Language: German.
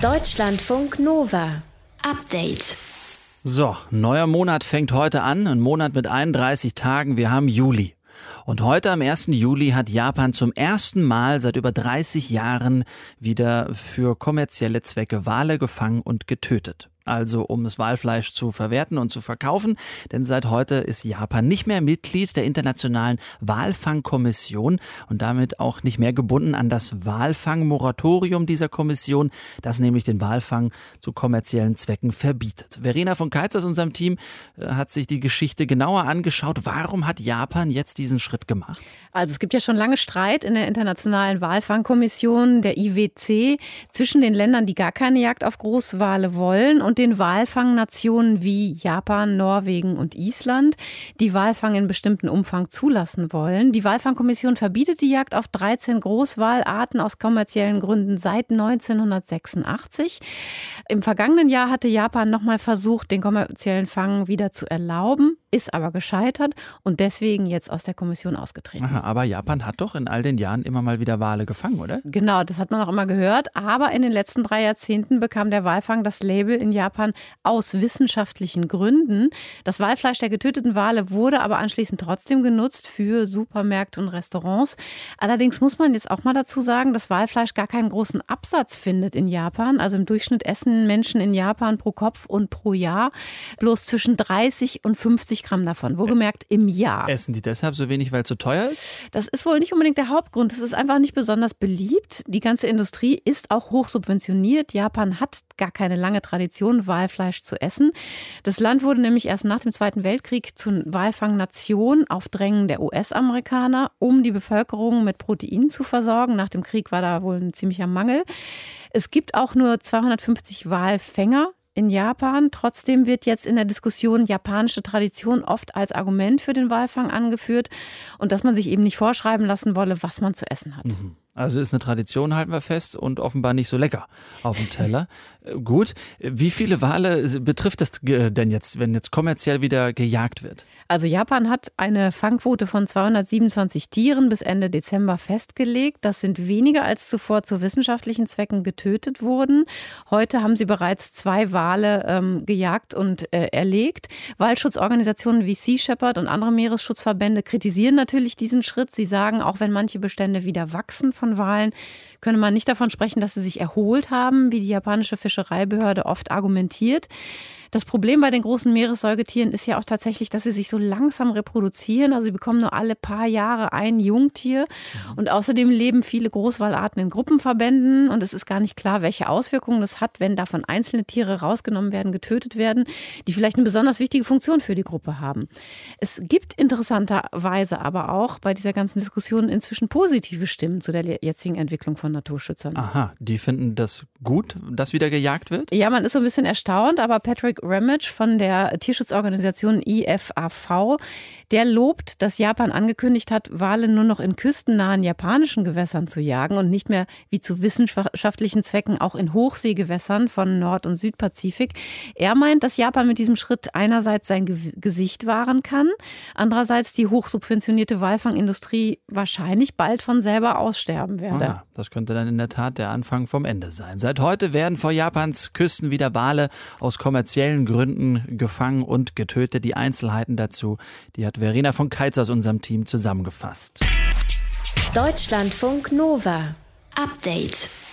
Deutschlandfunk Nova. Update. So, neuer Monat fängt heute an, ein Monat mit 31 Tagen, wir haben Juli. Und heute am 1. Juli hat Japan zum ersten Mal seit über 30 Jahren wieder für kommerzielle Zwecke Wale gefangen und getötet. Also um das Walfleisch zu verwerten und zu verkaufen, denn seit heute ist Japan nicht mehr Mitglied der Internationalen Walfangkommission und damit auch nicht mehr gebunden an das Walfangmoratorium dieser Kommission, das nämlich den Walfang zu kommerziellen Zwecken verbietet. Verena von Keitz aus unserem Team hat sich die Geschichte genauer angeschaut. Warum hat Japan jetzt diesen Schritt gemacht? Also es gibt ja schon lange Streit in der Internationalen Walfangkommission, der IWC, zwischen den Ländern, die gar keine Jagd auf Großwale wollen, und den Walfangnationen wie Japan, Norwegen und Island, die Walfang in bestimmten Umfang zulassen wollen. Die Walfangkommission verbietet die Jagd auf 13 Großwalarten aus kommerziellen Gründen seit 1986. Im vergangenen Jahr hatte Japan nochmal versucht, den kommerziellen Fang wieder zu erlauben, ist aber gescheitert und deswegen jetzt aus der Kommission ausgetreten. Aha, aber Japan hat doch in all den Jahren immer mal wieder Wale gefangen, oder? Genau, das hat man auch immer gehört. Aber in den letzten 3 Jahrzehnten bekam der Walfang das Label in Japan aus wissenschaftlichen Gründen. Das Walfleisch der getöteten Wale wurde aber anschließend trotzdem genutzt für Supermärkte und Restaurants. Allerdings muss man jetzt auch mal dazu sagen, dass Walfleisch gar keinen großen Absatz findet in Japan. Also im Durchschnitt essen Menschen in Japan pro Kopf und pro Jahr bloß zwischen 30 und 50 Gramm davon. Wohlgemerkt im Jahr. Essen die deshalb so wenig, weil es zu teuer ist? Das ist wohl nicht unbedingt der Hauptgrund. Es ist einfach nicht besonders beliebt. Die ganze Industrie ist auch hoch subventioniert. Japan hat gar keine lange Tradition, Walfleisch zu essen. Das Land wurde nämlich erst nach dem Zweiten Weltkrieg zur Walfangnation auf Drängen der US-Amerikaner, um die Bevölkerung mit Proteinen zu versorgen. Nach dem Krieg war da wohl ein ziemlicher Mangel. Es gibt auch nur 250 Walfänger in Japan. Trotzdem wird jetzt in der Diskussion japanische Tradition oft als Argument für den Walfang angeführt und dass man sich eben nicht vorschreiben lassen wolle, was man zu essen hat. Also ist eine Tradition, halten wir fest, und offenbar nicht so lecker auf dem Teller. Gut, wie viele Wale betrifft das denn jetzt, wenn jetzt kommerziell wieder gejagt wird? Also Japan hat eine Fangquote von 227 Tieren bis Ende Dezember festgelegt. Das sind weniger als zuvor zu wissenschaftlichen Zwecken getötet wurden. Heute haben sie bereits 2 Wale gejagt und erlegt. Waldschutzorganisationen wie Sea Shepherd und andere Meeresschutzverbände kritisieren natürlich diesen Schritt. Sie sagen, auch wenn manche Bestände wieder wachsen von Walen, könne man nicht davon sprechen, dass sie sich erholt haben, wie die japanische Fischereibehörde oft argumentiert. Das Problem bei den großen Meeressäugetieren ist ja auch tatsächlich, dass sie sich so langsam reproduzieren. Also sie bekommen nur alle paar Jahre ein Jungtier. Und außerdem leben viele Großwalarten in Gruppenverbänden. Und es ist gar nicht klar, welche Auswirkungen das hat, wenn davon einzelne Tiere rausgenommen werden, getötet werden, die vielleicht eine besonders wichtige Funktion für die Gruppe haben. Es gibt interessanterweise aber auch bei dieser ganzen Diskussion inzwischen positive Stimmen zu der jetzigen Entwicklung von Naturschützern. Aha, die finden das gut, dass wieder gejagt wird? Ja, man ist so ein bisschen erstaunt, aber Patrick Ramage von der Tierschutzorganisation IFAV, der lobt, dass Japan angekündigt hat, Wale nur noch in küstennahen japanischen Gewässern zu jagen und nicht mehr wie zu wissenschaftlichen Zwecken auch in Hochseegewässern von Nord- und Südpazifik. Er meint, dass Japan mit diesem Schritt einerseits sein Gesicht wahren kann, andererseits die hochsubventionierte Walfangindustrie wahrscheinlich bald von selber aussterben werde. Aha, das könnte dann in der Tat der Anfang vom Ende sein. Seit heute werden vor Japans Küsten wieder Wale aus kommerziellen Gründen gefangen und getötet. Die Einzelheiten dazu, die hat Verena von Keitz aus unserem Team zusammengefasst. Deutschlandfunk Nova. Update.